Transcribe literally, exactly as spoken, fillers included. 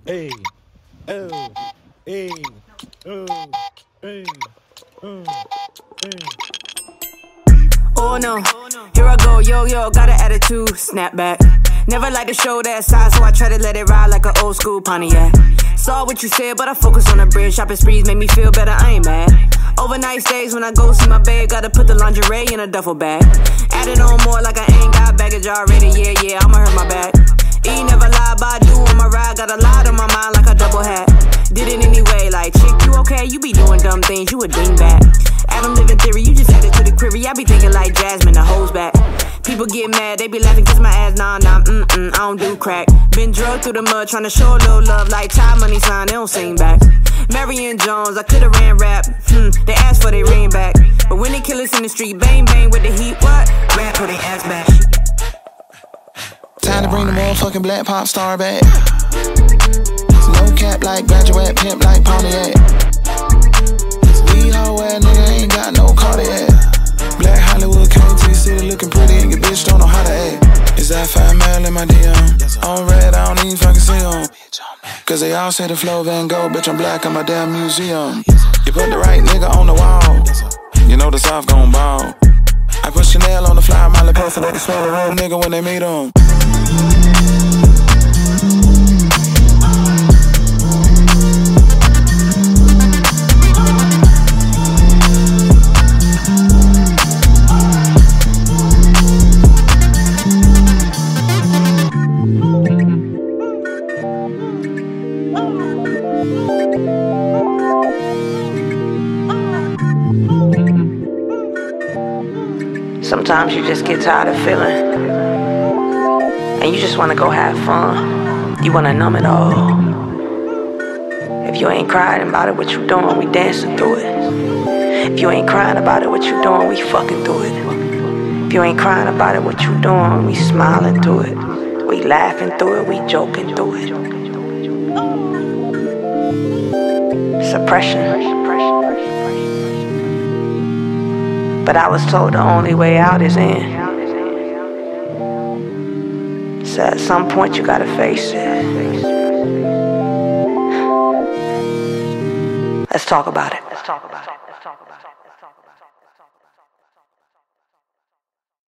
Hey, oh, hey, oh, hey, oh, hey. Oh no, here I go, yo, yo, got an attitude, snap back. Never like to show that side, so I try to let it ride like an old school Pontiac. Saw what you said, but I focus on the bread. Shopping sprees make me feel better, I ain't mad. Overnight stays when I go see my babe, gotta put the lingerie in a duffel bag. Added on more like I ain't got baggage already, yeah, yeah, I'ma hurt my back. E never lie, but I do on my ride, got a lot on my mind like a double hat. Did it anyway, like, chick, you okay? You be doing dumb things, you a dingbat. Adam living theory, you just added to the query. I be thinking like Jasmine, the hoes back. People get mad, they be laughing cause my ass, nah, nah, mm-mm, I don't do crack. Been drugged through the mud, tryna show a little love like child money sign, they don't sing back. Marion Jones, I could've ran rap, hmm, they asked for their ring back. But when they kill us in the street, bang, bang with the heat, what? Rap for their ass back. Time to bring the motherfucking black pop star back. No cap like graduate, pimp like Pontiac. These hoe ass nigga ain't got no Cardiac. Black Hollywood, K T City looking pretty and your bitch don't know how to act. Is that five mile in my D M? On red, I don't even fucking see them. Cause they all say the flow Van Gogh, bitch I'm black in my damn museum. You put the right nigga on the wall, you know the South gon' ball. I put Chanel on the fly, Miley posted they can smell a real nigga when they meet him. Sometimes you just get tired of feeling, and you just wanna go have fun. You wanna numb it all. If you ain't crying about it, what you doing? We dancing through it. If you ain't crying about it, what you doing? We fucking through it. If you ain't crying about it, what you doing? We smiling through it. We laughing through it. We joking through it. Suppression. But I was told the only way out is in. So at some point you gotta face it. Let's talk about it. Let's talk about it.